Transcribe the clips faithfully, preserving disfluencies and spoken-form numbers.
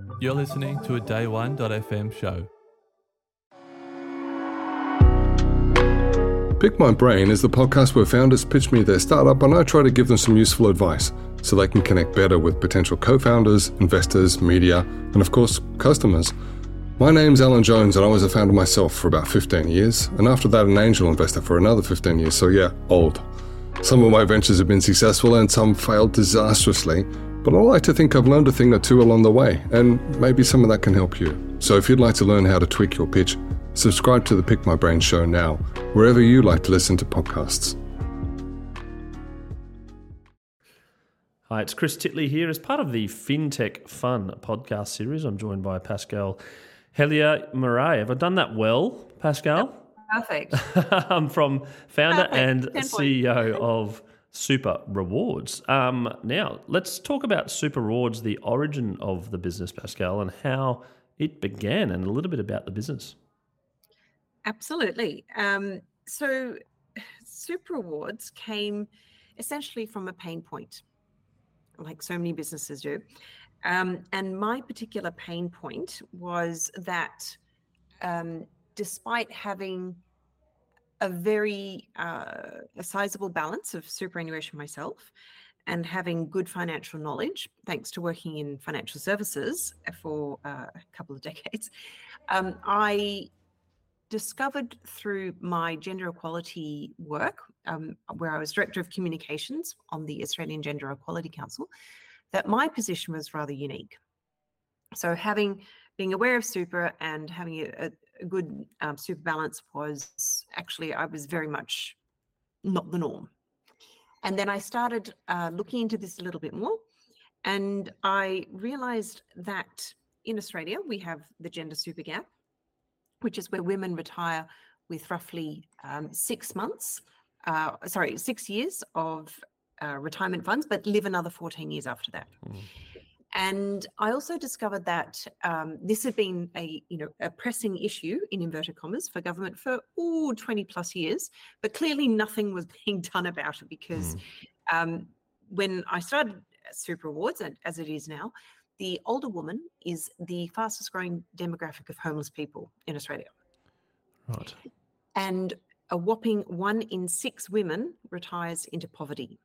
You're listening to a day one dot f m show. Pick My Brain is the podcast where founders pitch me their startup and I try to give them some useful advice so they can connect better with potential co-founders, investors, media, and of course, customers. My name's Alan Jones and I was a founder myself for about fifteen years, and after that an angel investor for another fifteen years, so yeah, old. Some of my ventures have been successful and some failed disastrously, but I like to think I've learned a thing or two along the way, and maybe some of that can help you. So if you'd like to learn how to tweak your pitch, subscribe to the Pick My Brain show now, wherever you like to listen to podcasts. Hi, it's Chris Titley here. As part of the FinTech Fun podcast series, I'm joined by Pascal Hellier-Marais. Have I done that well, Pascal? Perfect. I'm from founder Perfect. and Ten C E O of Super Rewards. Um, now, let's talk about Super Rewards, the origin of the business, Pascal, and how it began, and a little bit about the business. Absolutely. Um, so Super Rewards came essentially from a pain point, like so many businesses do. Um, and my particular pain point was that um, despite having a very uh, a sizable balance of superannuation myself and having good financial knowledge, thanks to working in financial services for uh, a couple of decades, um, I discovered through my gender equality work, um, where I was Director of Communications on the Australian Gender Equality Council, that my position was rather unique. So having, being aware of super and having a, a good um, super balance was actually, I was very much not the norm. And then I started uh, looking into this a little bit more, and I realized that in Australia, we have the gender super gap, which is where women retire with roughly um, six months, uh, sorry, six years of uh, retirement funds, but live another fourteen years after that. Mm. And I also discovered that um, this had been a, you know, a pressing issue in inverted commas for government for ooh, twenty plus years, but clearly nothing was being done about it because mm. um, when I started Super Rewards, as it is now, the older woman is the fastest growing demographic of homeless people in Australia. Right. And a whopping one in six women retires into poverty.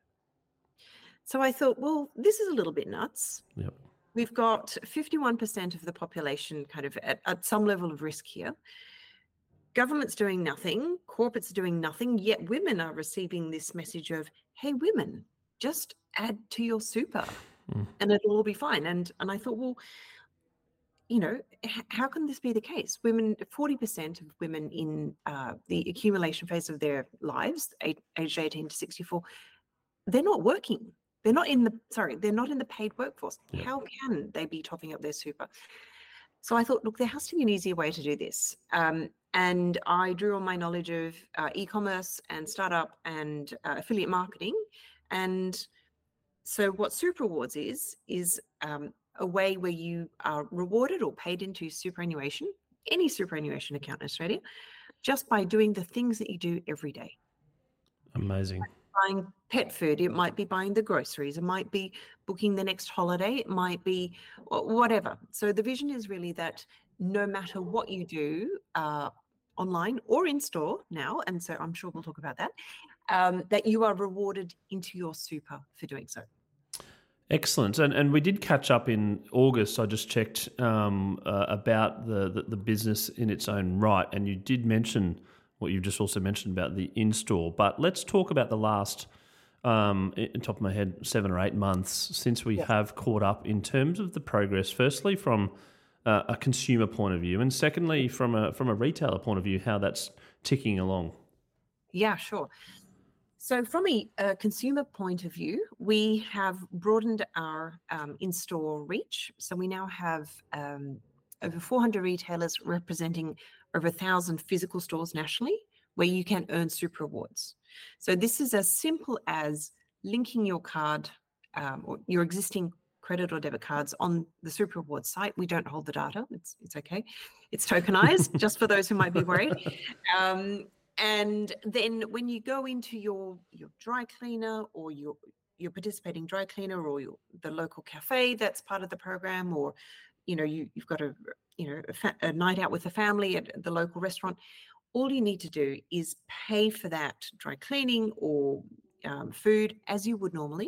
So I thought, well, this is a little bit nuts. Yep. We've got fifty-one percent of the population kind of at, at some level of risk here. Government's doing nothing, corporates are doing nothing, yet women are receiving this message of, hey, women, just add to your super. Mm. And it'll all be fine. And and I thought, well, you know, h- how can this be the case? Women, forty percent of women in uh, the accumulation phase of their lives, eight, aged eighteen to sixty-four, they're not working. They're not in the, sorry, they're not in the paid workforce. Yeah. How can they be topping up their super? So I thought, look, there has to be an easier way to do this. Um, and I drew on my knowledge of uh, e-commerce and startup and uh, affiliate marketing. And so what Super Rewards is, is um, a way where you are rewarded or paid into superannuation, any superannuation account in Australia, just by doing the things that you do every day. Amazing. Buying pet food, it might be buying the groceries, it might be booking the next holiday, it might be whatever. So the vision is really that no matter what you do, uh, online or in store now, and so I'm sure we'll talk about that, um, that you are rewarded into your super for doing so. Excellent. And and we did catch up in August. I just checked um, uh, about the, the, the business in its own right, and you did mention what you've just also mentioned about the in-store. But let's talk about the last, um, in top of my head, seven or eight months since we yes. have caught up in terms of the progress, firstly from uh, a consumer point of view, and secondly from a from a retailer point of view, how that's ticking along. Yeah, sure. So from a, a consumer point of view, we have broadened our um, in-store reach. So we now have um, over four hundred retailers representing over one thousand physical stores nationally where you can earn Super Rewards. So this is as simple as linking your card um, or your existing credit or debit cards on the Super Rewards site. We don't hold the data. It's it's okay. It's tokenized, just for those who might be worried. Um, and then when you go into your, your dry cleaner or your your participating dry cleaner or your, the local cafe that's part of the program, or you know, you, you've got a, you know, a, fa- a night out with the family at the local restaurant. All you need to do is pay for that dry cleaning or um, food as you would normally.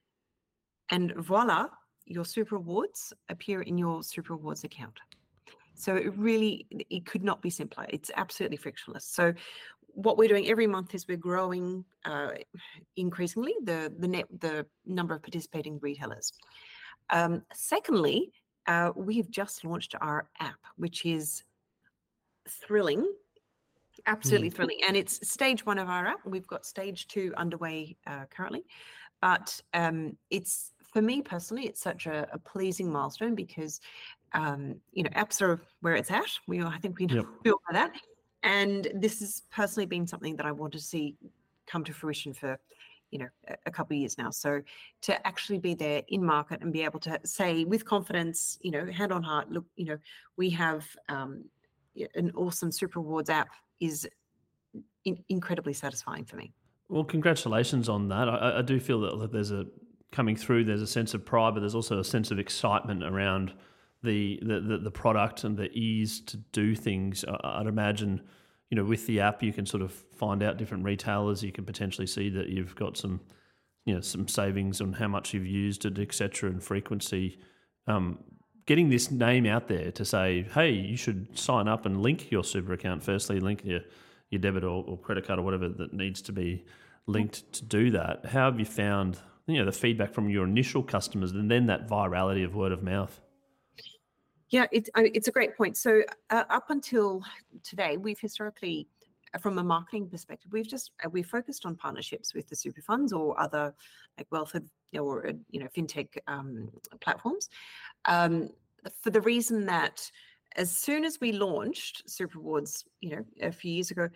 And voila, your Super Rewards appear in your Super Rewards account. So it really, it could not be simpler. It's absolutely frictionless. So what we're doing every month is we're growing uh, increasingly the the net the number of participating retailers. Um, secondly, uh, we have just launched our app, which is thrilling, absolutely mm. thrilling, and it's stage one of our app. We've got stage two underway uh, currently, but um, it's for me personally, it's such a, a pleasing milestone because um, you know apps are where it's at. We I think we yep. feel by that. And this has personally been something that I want to see come to fruition for, you know, a, a couple of years now. So to actually be there in market and be able to say with confidence, you know, hand on heart, look, you know, we have um, an awesome Super Rewards app is in, incredibly satisfying for me. Well, congratulations on that. I, I do feel that there's a coming through. There's a sense of pride, but there's also a sense of excitement around the the the, the product and the ease to do things. I, I'd imagine, you know, with the app, you can sort of find out different retailers. You can potentially see that you've got some, you know, some savings on how much you've used it, et cetera, and frequency. Um, getting this name out there to say, hey, you should sign up and link your super account. Firstly, link your your debit or, or credit card or whatever that needs to be linked to do that. How have you found, you know, the feedback from your initial customers and then that virality of word of mouth? Yeah, it's it's a great point. So uh, up until today, we've historically, from a marketing perspective, we've just uh, we've focused on partnerships with the super funds or other like wealth or you know fintech um, platforms, um, for the reason that as soon as we launched Super Rewards, you know, a few years ago,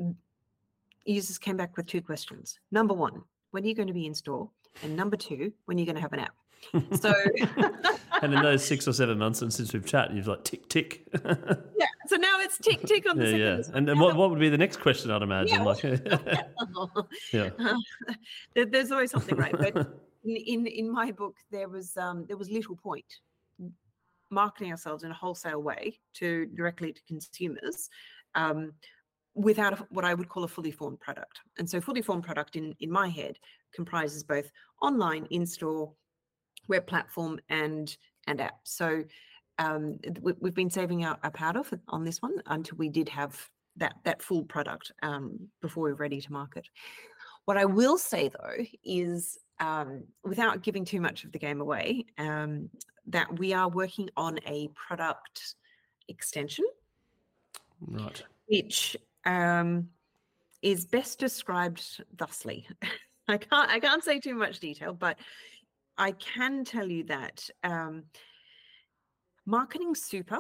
users came back with two questions. Number one, when are you going to be in store? And number two, when are you going to have an app? So, and in those six or seven months since we've chatted, you've like tick tick. Yeah. So now it's tick tick on the yeah, second. Yeah. List. And then what, what would be the next question? I'd imagine. Yeah. Like, yeah. Uh, there, there's always something, right? But in, in in my book, there was um there was little point marketing ourselves in a wholesale way to directly to consumers. Um, without a, what I would call a fully formed product. And so fully formed product in, in my head comprises both online, in-store, web platform, and and app. So um, we, we've been saving our, our powder for, on this one until we did have that, that full product um, before we we're ready to market. What I will say, though, is um, without giving too much of the game away, um, that we are working on a product extension. Right. Which um, is best described thusly. I can't I can't say too much detail, but I can tell you that um, marketing super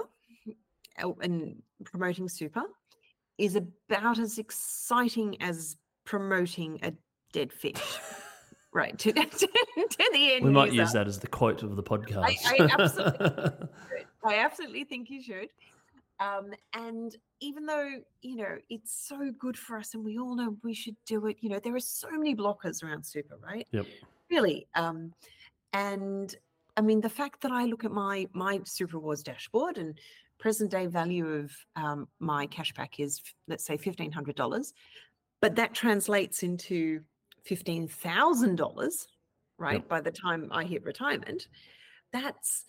and promoting super is about as exciting as promoting a dead fish. Right, to, to, to the end We might user. use that as the quote of the podcast. I, I absolutely I absolutely think you should. Um, and even though, you know, it's so good for us and we all know we should do it, you know, there are so many blockers around super, right? Yep. Really. Um, and I mean, the fact that I look at my my Super Rewards dashboard and present day value of um, my cashback is, let's say, fifteen hundred dollars, but that translates into fifteen thousand dollars, right? Yep. By the time I hit retirement, that's...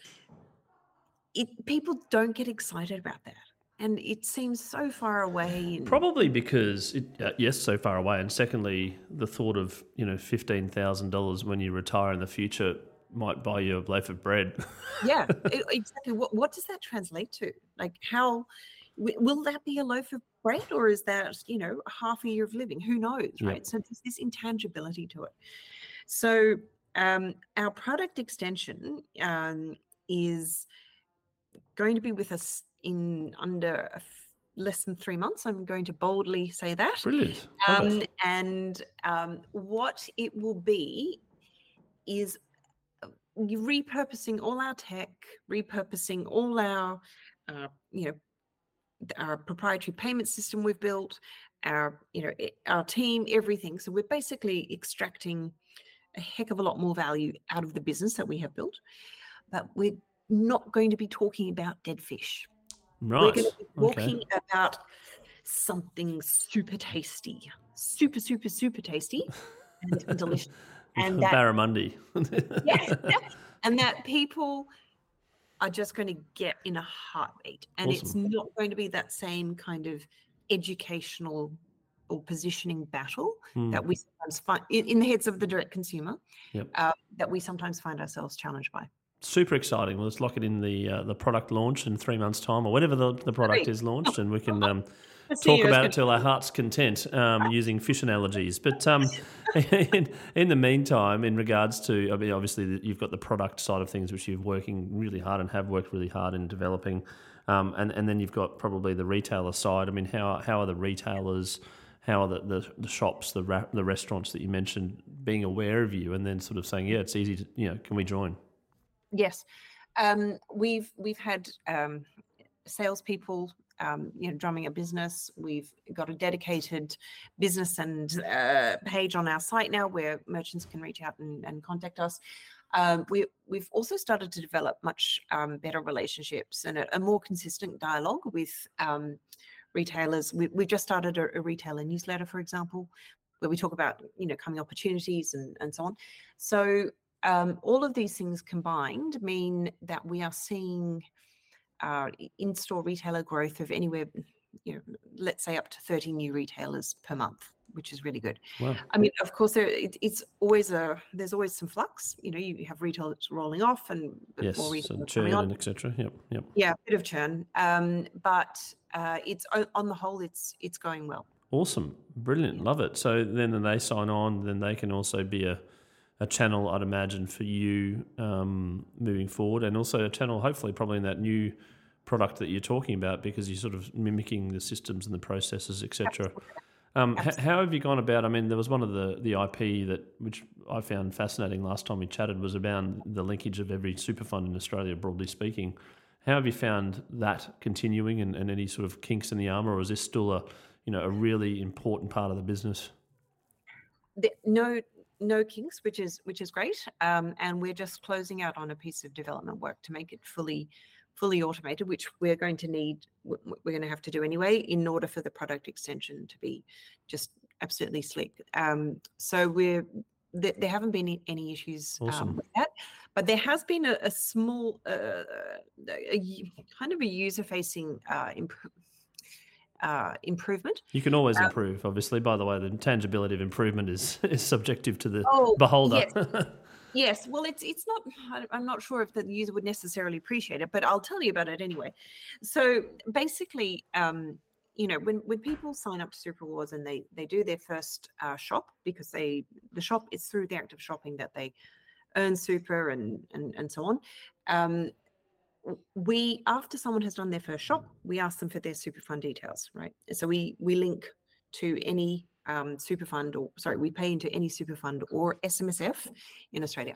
It, people don't get excited about that, and it seems so far away. And... Probably because it, uh, yes, so far away, and secondly, the thought of you know fifteen thousand dollars when you retire in the future might buy you a loaf of bread. Yeah, it, exactly. What what does that translate to? Like, how w- will that be a loaf of bread, or is that you know half a year of living? Who knows, right? Yep. So there's this intangibility to it. So um, our product extension um, is going to be with us in under a f- less than three months. I'm going to boldly say that. Brilliant. Um, and um, what it will be is repurposing all our tech, repurposing all our, uh, you know, our proprietary payment system we've built, our, you know, our team, everything. So we're basically extracting a heck of a lot more value out of the business that we have built. But we're not going to be talking about dead fish. Right. We're going to be talking okay. about something super tasty, super, super, super tasty and delicious. And that, Barramundi. yes, and that people are just going to get in a heartbeat. And Awesome. It's not going to be that same kind of educational or positioning battle Mm. that we sometimes find in, in the heads of the direct consumer, Yep. uh, that we sometimes find ourselves challenged by. Super exciting. Well, let's lock it in the uh, the product launch in three months' time, or whenever the, the product Great. is launched, and we can um, Let's talk see, I was about gonna- it till our heart's content um, using fish analogies. But um, in, in the meantime, in regards to, I mean, obviously the- you've got the product side of things, which you're working really hard and have worked really hard in developing, um, and and then you've got probably the retailer side. I mean, how how are the retailers? How are the, the, the shops, the ra- the restaurants that you mentioned being aware of you, and then sort of saying, yeah, it's easy to, you know, can we join? Yes. Um, we've we've had um, salespeople, um, you know, drumming a business. We've got a dedicated business and uh, page on our site now where merchants can reach out and, and contact us. Um, we we've also started to develop much um, better relationships and a, a more consistent dialogue with um, retailers. We, we've just started a, a retailer newsletter, for example, where we talk about, you know, coming opportunities and, and so on. So um, all of these things combined mean that we are seeing uh, in-store retailer growth of anywhere, you know, let's say up to thirty new retailers per month, which is really good. Wow. I mean, of course, there it, it's always a there's always some flux. You know, you have retailers rolling off and Yes, more so retailers churn coming on. and et cetera. Yep, yep. Yeah, a bit of churn, um, but uh, it's o- on the whole, it's it's going well. Awesome, brilliant, love it. So then when they sign on, then they can also be a, a channel, I'd imagine, for you um, moving forward, and also a channel, hopefully, probably in that new product that you're talking about, because you're sort of mimicking the systems and the processes, et cetera. Um, h- how have you gone about? I mean, there was one of the the I P that which I found fascinating last time we chatted was about the linkage of every super fund in Australia, broadly speaking. How have you found that continuing, and, and any sort of kinks in the armour, or is this still a you know a really important part of the business? The, no, no kinks, which is which is great, um, and we're just closing out on a piece of development work to make it fully fully automated, which we're going to need. We're going to have to do anyway in order for the product extension to be just absolutely slick. Um, so we're there, there haven't been any issues Awesome. um, with that, but there has been a, a small, uh, a, a, kind of a user-facing uh, imp- uh, improvement. You can always Um, improve, obviously. By the way, the tangibility of improvement is, is subjective to the Oh, beholder. yes. Yes, well, it's it's not. I- I'm not sure if the user would necessarily appreciate it, but I'll tell you about it anyway. So basically, um, you know, when when people sign up to Super Rewards and they they do their first uh, shop, because they the shop is through the act of shopping that they earn super and and and so on. Um, w- we after someone has done their first shop, we ask them for their super fund details, right? So we we link to any um, super fund, or sorry, we pay into any super fund or S M S F in Australia.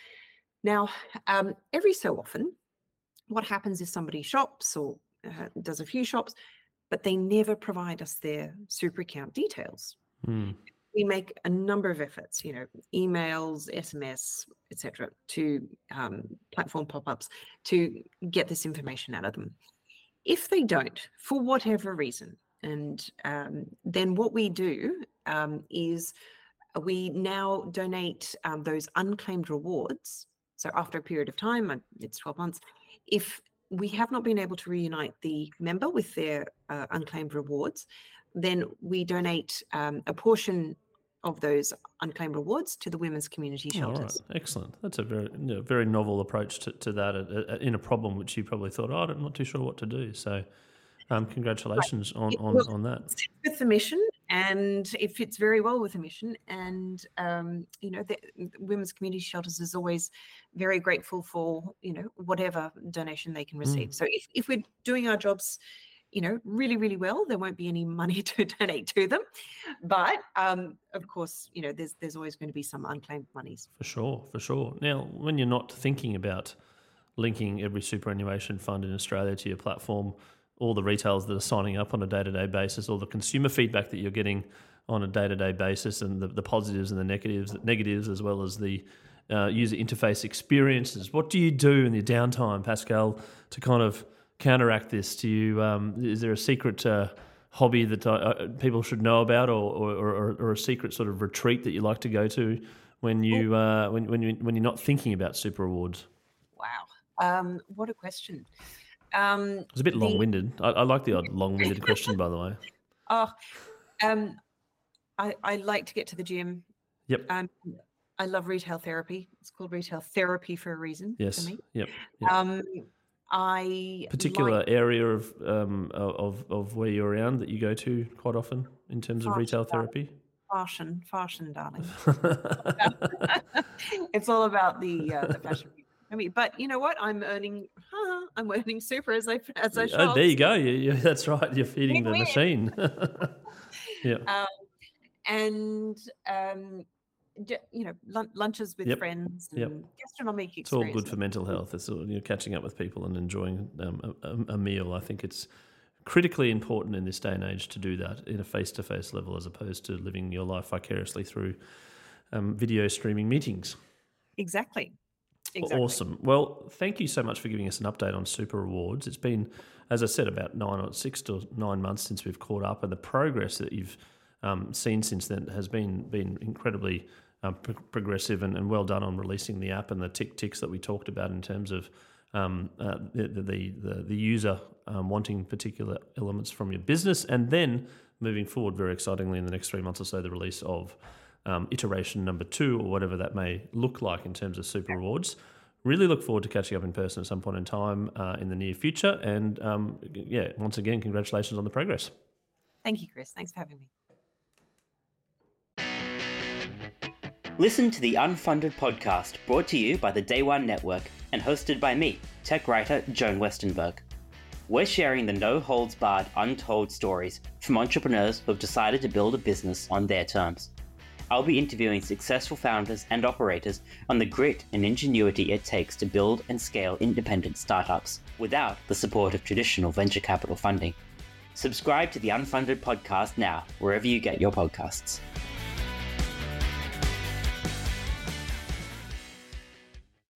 Now, um, every so often, what happens is somebody shops or uh, does a few shops, but they never provide us their super account details. Hmm. We make a number of efforts, you know, emails, S M S, et cetera, to um, platform pop-ups to get this information out of them. If they don't, for whatever reason, and um, then what we do um, is we now donate um, those unclaimed rewards. So after a period of time, uh, it's twelve months, if we have not been able to reunite the member with their uh, unclaimed rewards, then we donate um, a portion of those unclaimed rewards to the women's community Oh, all right, shelters. excellent. That's a very you know, very novel approach to, to that uh, uh, in a problem which you probably thought, oh, I'm not too sure what to do. So um, congratulations on, It on, will- on that. Fits with the mission, and it fits very well with the mission. And um, you know, the, the women's community shelters is always very grateful for you know whatever donation they can receive. So if if we're doing our jobs, you know, really really well, there won't be any money to donate to them. But um, of course, you know, there's there's always going to be some unclaimed monies. For sure, for sure. Now, when you're not thinking about linking every superannuation fund in Australia to your platform, all the retailers that are signing up on a day-to-day basis, all the consumer feedback that you're getting on a day-to-day basis, and the, the positives and the negatives, negatives as well as the uh, user interface experiences. What do you do in your downtime, Pascal, to kind of counteract this? Do you um, is there a secret uh, hobby that uh, people should know about, or, or, or, or a secret sort of retreat that you like to go to when you uh, when when you when you're not thinking about super rewards? Wow, um, what a question! Um, it's a bit the... long-winded. I, I like the odd long-winded question, by the way. Oh, um, I, I like to get to the gym. Yep. Um, I love retail therapy. It's called retail therapy for a reason. Yes. For me. Yep. yep. Um, I particular like... area of um of of where you're around that you go to quite often in terms fashion, of retail therapy. Fashion, fashion, darling. It's all about the uh, the fashion. I mean, but you know what? I'm earning. Huh, I'm earning super as I as I shop. Oh, there you go. You, you, that's right. You're feeding the machine. Yeah. Um, and um, you know, lun- lunches with yep. friends and yep. gastronomic experience. It's all good for mental health. It's all, you're catching up with people and enjoying um, a, a meal. I think it's critically important in this day and age to do that in a face-to-face level, as opposed to living your life vicariously through um, video streaming meetings. Exactly. Exactly. Awesome. Well, thank you so much for giving us an update on Super Rewards. It's been, as I said, about nine or six to nine months since we've caught up, and the progress that you've um, seen since then has been been incredibly uh, pro- progressive and, and well done on releasing the app and the tick ticks that we talked about in terms of um, uh, the, the the the user um, wanting particular elements from your business, and then moving forward very excitingly in the next three months or so, the release of Um, iteration number two, or whatever that may look like in terms of Super Rewards. Really look forward to catching up in person at some point in time uh, in the near future. And um, yeah, once again, congratulations on the progress. Thank you, Chris. Thanks for having me. Listen to the Unfunded podcast, brought to you by the Day One Network and hosted by me, tech writer Joan Westenberg. We're sharing the no-holds-barred untold stories from entrepreneurs who have decided to build a business on their terms. I'll be interviewing successful founders and operators on the grit and ingenuity it takes to build and scale independent startups without the support of traditional venture capital funding. Subscribe to the Unfunded podcast now, wherever you get your podcasts.